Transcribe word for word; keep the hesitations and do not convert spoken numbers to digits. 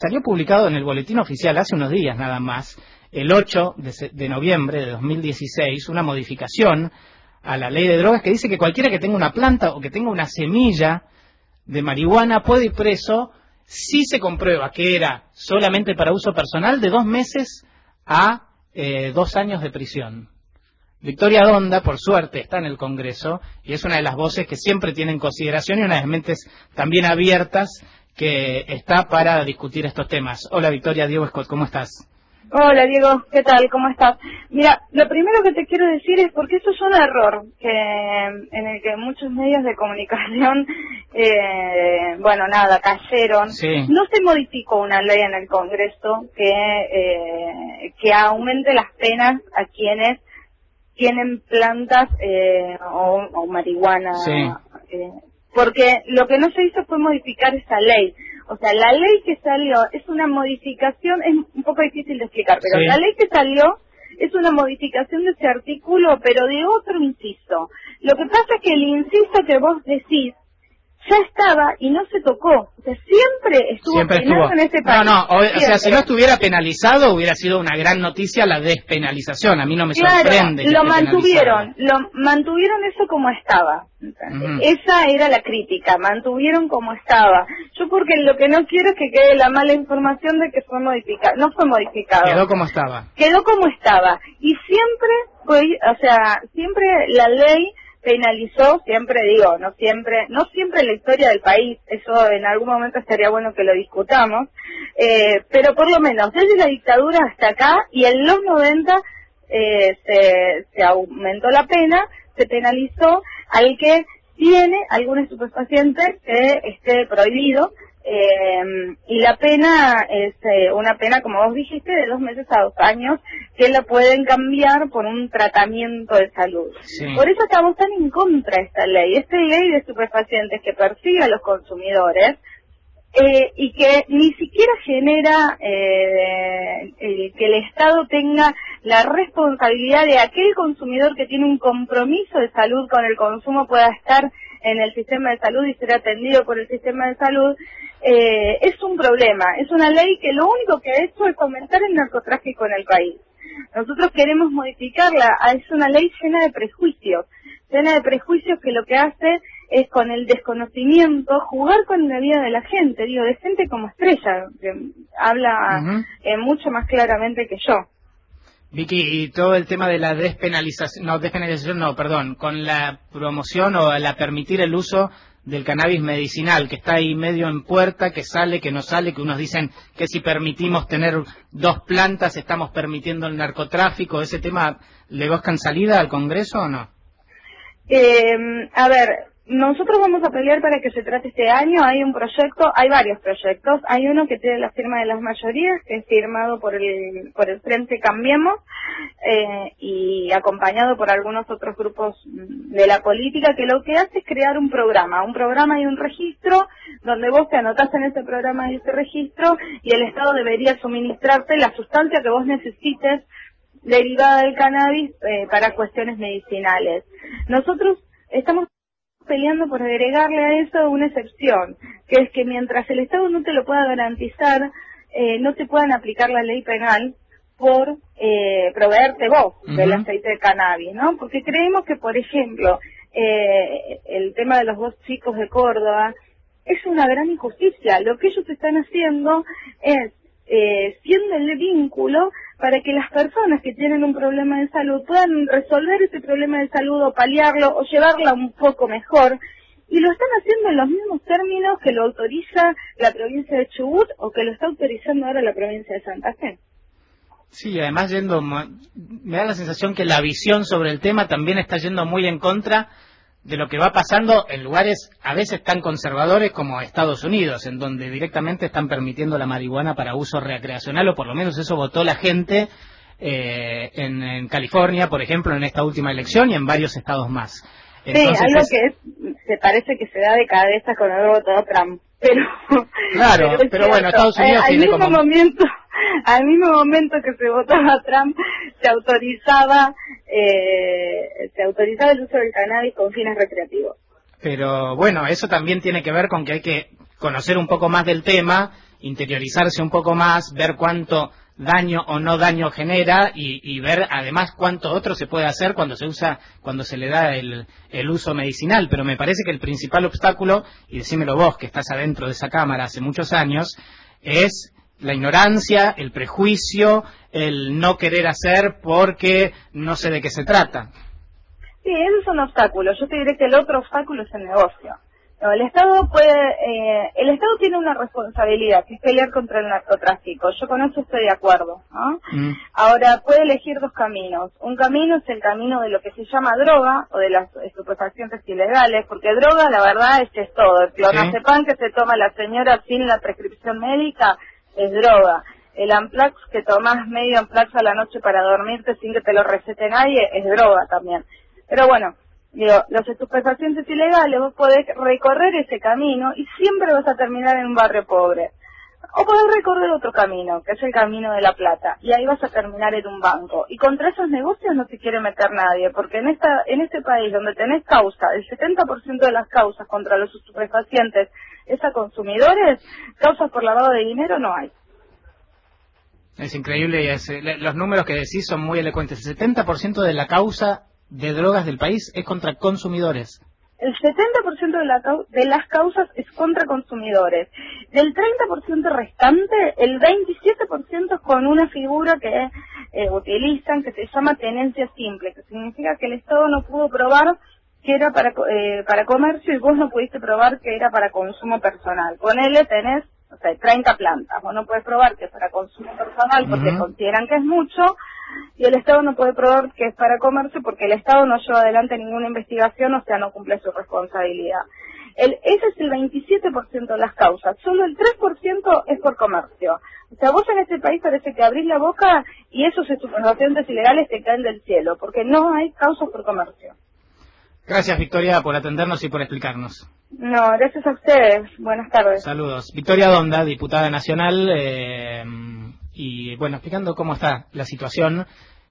salió publicado en el Boletín Oficial hace unos días nada más, el ocho de noviembre de dos mil dieciséis, una modificación a la ley de drogas que dice que cualquiera que tenga una planta o que tenga una semilla de marihuana puede ir preso si se comprueba que era solamente para uso personal, de dos meses a eh, dos años de prisión. Victoria Donda, por suerte, está en el Congreso y es una de las voces que siempre tiene en consideración y una de las mentes también abiertas que está para discutir estos temas. Hola Victoria, Diego Scott, ¿cómo estás? Hola Diego, ¿qué tal? ¿Cómo estás? Mira, lo primero que te quiero decir es porque esto es un error que en el que muchos medios de comunicación, eh, bueno, nada, cayeron. Sí. No se modificó una ley en el Congreso que, eh, que aumente las penas a quienes tienen plantas eh, o, o marihuana. Sí. Eh, porque lo que no se hizo fue modificar esa ley. O sea, la ley que salió es una modificación, es un poco difícil de explicar, pero Sí. la ley que salió es una modificación de ese artículo, pero de otro inciso. Lo que pasa es que el inciso que vos decís ya estaba y no se tocó. O sea, siempre estuvo Siempre penado estuvo. en ese país. No, no, o, o sea, Siempre. si no estuviera penalizado hubiera sido una gran noticia la despenalización. A mí no me Claro, sorprende que lo esté mantuvieron, penalizado. lo mantuvieron eso como estaba. Ujú. Esa era la crítica, mantuvieron como estaba. Yo porque lo que no quiero es que quede la mala información de que fue modificado. No fue modificado. Quedó como estaba. Quedó como estaba. Y siempre fue, o sea, siempre la ley penalizó, siempre digo, no siempre, no siempre en la historia del país, eso en algún momento estaría bueno que lo discutamos, eh, pero por lo menos desde la dictadura hasta acá y en los noventa eh, se, se aumentó la pena, se penalizó al que tiene algún estupefaciente que esté prohibido, eh, y la pena es eh, una pena, como vos dijiste, de dos meses a dos años, que la pueden cambiar por un tratamiento de salud. Sí. Por eso estamos tan en contra de esta ley, esta ley de estupefacientes que persigue a los consumidores, eh, y que ni siquiera genera eh, el, que el Estado tenga la responsabilidad de aquel consumidor que tiene un compromiso de salud con el consumo pueda estar en el sistema de salud y ser atendido por el sistema de salud. Eh, es un problema, es una ley que lo único que ha hecho es fomentar el narcotráfico en el país. Nosotros queremos modificarla, es una ley llena de prejuicios, llena de prejuicios que lo que hace es con el desconocimiento jugar con la vida de la gente, digo, de gente como Estrella, que habla Uh-huh. eh, mucho más claramente que yo. Vicky, y todo el tema de la despenalización, no, despenalización no, perdón, con la promoción o la permitir el uso del cannabis medicinal, que está ahí medio en puerta, que sale, que no sale, que unos dicen que si permitimos tener dos plantas estamos permitiendo el narcotráfico, ¿ese tema le buscan salida al Congreso o no? Eh, a ver, nosotros vamos a pelear para que se trate este año. Hay un proyecto, hay varios proyectos. Hay uno que tiene la firma de las mayorías, que es firmado por el por el Frente Cambiemos eh, y acompañado por algunos otros grupos de la política, que lo que hace es crear un programa, un programa y un registro donde vos te anotás en ese programa y ese registro y el Estado debería suministrarte la sustancia que vos necesites derivada del cannabis eh, para cuestiones medicinales. Nosotros estamos peleando por agregarle a eso una excepción, que es que mientras el Estado no te lo pueda garantizar, eh, no te puedan aplicar la ley penal por eh, proveerte vos uh-huh. del aceite de cannabis, ¿no? Porque creemos que, por ejemplo, eh, el tema de los dos chicos de Córdoba es una gran injusticia. Lo que ellos están haciendo es eh, siendo el vínculo para que las personas que tienen un problema de salud puedan resolver ese problema de salud o paliarlo o llevarla un poco mejor, y lo están haciendo en los mismos términos que lo autoriza la provincia de Chubut o que lo está autorizando ahora la provincia de Santa Fe. Sí, además yendo, me da la sensación que la visión sobre el tema también está yendo muy en contra de lo que va pasando en lugares a veces tan conservadores como Estados Unidos, en donde directamente están permitiendo la marihuana para uso recreacional, o por lo menos eso votó la gente eh, en, en California, por ejemplo, en esta última elección y en varios estados más. Entonces, sí, algo es... que es, se parece que se da de cabeza con el voto de Trump, pero... Claro, pero, pero bueno, Estados Unidos eh, tiene al mismo como... momento, al mismo momento que se votaba Trump, se autorizaba, eh, se autorizaba el uso del cannabis con fines recreativos. Pero bueno, eso también tiene que ver con que hay que conocer un poco más del tema interiorizarse un poco más, ver cuánto daño o no daño genera y, y ver además cuánto otro se puede hacer cuando se usa, cuando se le da el, el uso medicinal. Pero me parece que el principal obstáculo, y decímelo vos que estás adentro de esa cámara hace muchos años, es la ignorancia, el prejuicio, el no querer hacer porque no sé de qué se trata. Sí, eso es un obstáculo. Yo te diré que el otro obstáculo es el negocio. No, el Estado puede, eh, el Estado tiene una responsabilidad, que es pelear contra el narcotráfico. Yo con eso estoy de acuerdo, ¿no? Mm. Ahora, puede elegir dos caminos. Un camino es el camino de lo que se llama droga, o de las estupefacientes ilegales, porque droga, la verdad, es, es todo. El clonazepam que se toma la señora sin la prescripción médica es droga. El Amplax que tomás medio Amplax a la noche para dormirte sin que te lo recete nadie es droga también. Pero bueno, digo, los estupefacientes ilegales, vos podés recorrer ese camino y siempre vas a terminar en un barrio pobre. O podés recorrer otro camino, que es el camino de la plata, y ahí vas a terminar en un banco. Y contra esos negocios no se quiere meter nadie, porque en esta en este país donde tenés causa, el setenta por ciento de las causas contra los estupefacientes es a consumidores, causas por lavado de dinero no hay. Es increíble, y es, los números que decís son muy elocuentes. El setenta por ciento de la causa de drogas del país es contra consumidores. El setenta por ciento de, la, de las causas es contra consumidores. Del treinta por ciento restante, el veintisiete por ciento es con una figura que eh, utilizan, que se llama tenencia simple, que significa que el Estado no pudo probar que era para eh, para comercio y vos no pudiste probar que era para consumo personal. Con él tenés, o sea, treinta plantas. Vos no podés probar que es para consumo personal porque uh-huh. consideran que es mucho, y el Estado no puede probar que es para comercio porque el Estado no lleva adelante ninguna investigación, o sea, no cumple su responsabilidad. El, ese es el veintisiete por ciento de las causas. Solo el tres por ciento es por comercio. O sea, vos en este país parece que abrís la boca y esos estupefacientes ilegales te caen del cielo, porque no hay causas por comercio. Gracias, Victoria, por atendernos y por explicarnos. No, gracias a ustedes. Buenas tardes. Saludos. Victoria Donda, diputada nacional, eh, y bueno, explicando cómo está la situación